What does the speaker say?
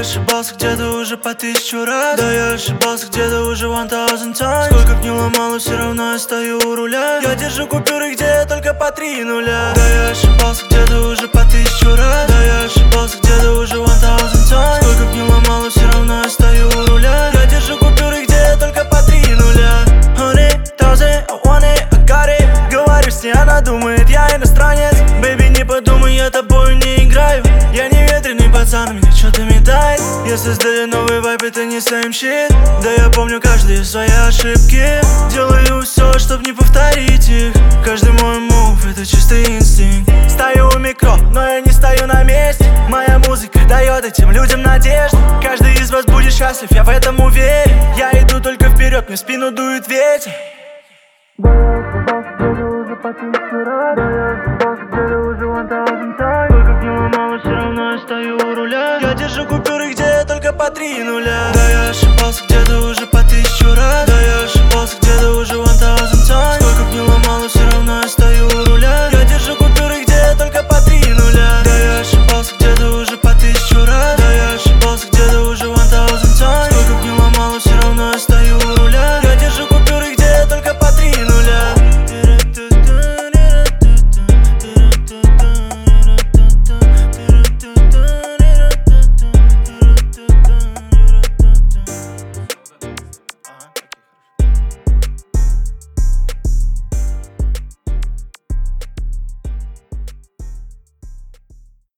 ошибался где-то уже по 1000 раз. Да, я ошибался где-то уже 1000 times. Сколько б ни ломало, все равно я стою у руля. Я держу купюры, где только по 3 нуля. Да, я ошибался где-то уже по 1000 раз. Да, я ошибался где-то уже 1000 times. Сколько б ни ломало, все равно я стою у руля. Я держу купюры, где только по 3 нуля. 100,000, I want it, I got it. Говорю с ней, она думает, я иностранец. Бэйби, не подумай, я тобою не играю. Я не ветреный пацан, мне что-то метает. Я создаю новый вайб, это не same shit. Да, я помню каждые свои ошибки. Делаю все, чтоб не повторить их. Каждый мой мув, это чистый инстинкт. Стою у микро, но я не стою на месте. Моя музыка дает этим людям надежду. Каждый из вас будет счастлив, я в этом уверен. Я иду только вперед, мне в спину дует ветер. Да, я ошибался где-то уже по 1000 раз. Да, я ошибался где-то уже 1000 times. Сколько б ни ломало, все равно я стою у руля. Я держу купюры, где только по 3 нуля. Да, я